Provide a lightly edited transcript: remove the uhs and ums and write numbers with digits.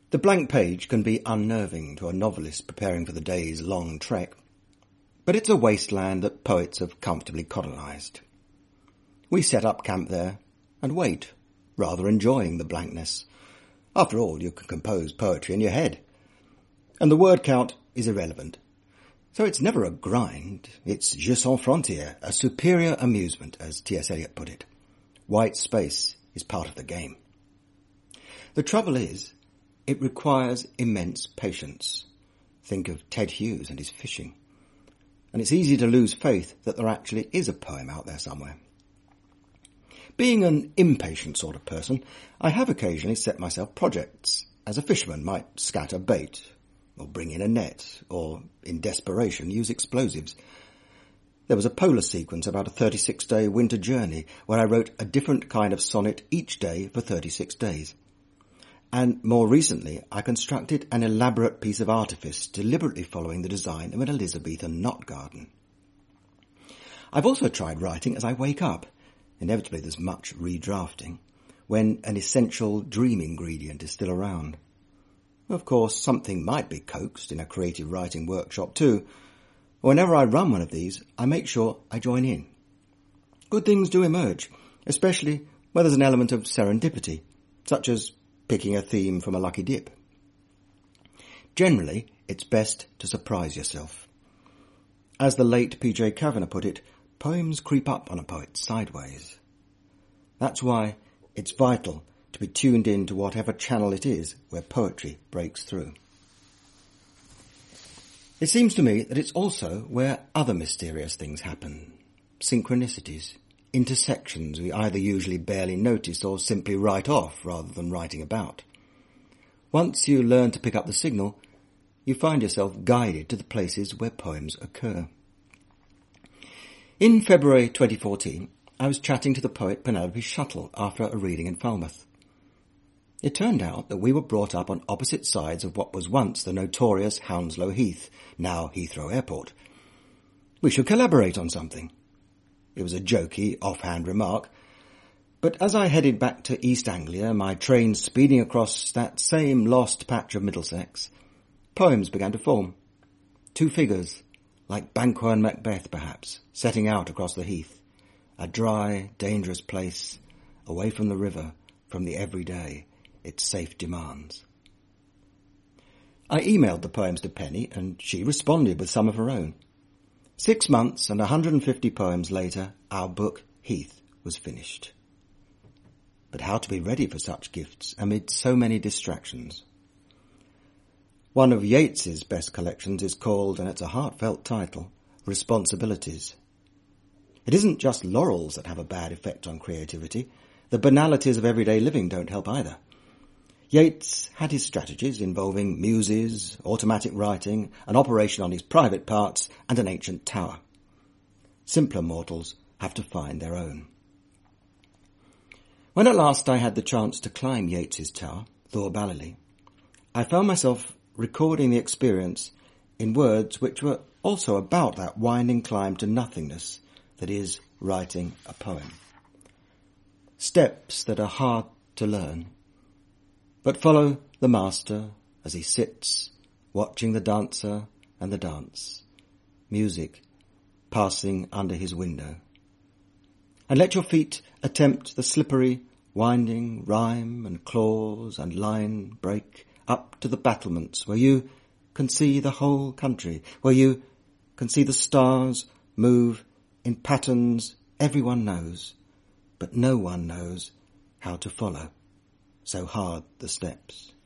The blank page can be unnerving to a novelist preparing for the day's long trek, but it's a wasteland that poets have comfortably colonised. We set up camp there and wait, rather enjoying the blankness. After all, you can compose poetry in your head. And the word count is irrelevant. So it's never a grind, it's jeu sans frontière, a superior amusement, as T.S. Eliot put it. White space is part of the game. The trouble is, it requires immense patience. Think of Ted Hughes and his fishing. And it's easy to lose faith that there actually is a poem out there somewhere. Being an impatient sort of person, I have occasionally set myself projects, as a fisherman might scatter bait, or bring in a net, or, in desperation, use explosives. There was a polar sequence about a 36-day winter journey where I wrote a different kind of sonnet each day for 36 days. And more recently, I constructed an elaborate piece of artifice deliberately following the design of an Elizabethan knot garden. I've also tried writing as I wake up. Inevitably there's much redrafting, when an essential dream ingredient is still around. Of course, something might be coaxed in a creative writing workshop too. Whenever I run one of these, I make sure I join in. Good things do emerge, especially where there's an element of serendipity, such as picking a theme from a lucky dip. Generally, it's best to surprise yourself. As the late P.J. Kavanagh put it, poems creep up on a poet sideways. That's why it's vital to be tuned in to whatever channel it is where poetry breaks through. It seems to me that it's also where other mysterious things happen, synchronicities, intersections we either usually barely notice or simply write off rather than writing about. Once you learn to pick up the signal, you find yourself guided to the places where poems occur. In February 2014, I was chatting to the poet Penelope Shuttle after a reading in Falmouth. It turned out that we were brought up on opposite sides of what was once the notorious Hounslow Heath, now Heathrow Airport. We should collaborate on something. It was a jokey, offhand remark, but as I headed back to East Anglia, my train speeding across that same lost patch of Middlesex, poems began to form. Two figures, like Banquo and Macbeth perhaps, setting out across the heath, a dry, dangerous place, away from the river, from the everyday its safe demands. I emailed the poems to Penny, and she responded with some of her own. 6 months and 150 poems later, our book, Heath, was finished. But how to be ready for such gifts amid so many distractions? One of Yeats's best collections is called, and it's a heartfelt title, Responsibilities. It isn't just laurels that have a bad effect on creativity. The banalities of everyday living don't help either. Yeats had his strategies involving muses, automatic writing, an operation on his private parts, and an ancient tower. Simpler mortals have to find their own. When at last I had the chance to climb Yeats's tower, Thor Ballylee, I found myself recording the experience in words which were also about that winding climb to nothingness that is writing a poem. Steps that are hard to learn, but follow the master as he sits, watching the dancer and the dance, music passing under his window. And let your feet attempt the slippery, winding rhyme and clause and line break up to the battlements where you can see the whole country, where you can see the stars move in patterns everyone knows, but no one knows how to follow. So hard the steps.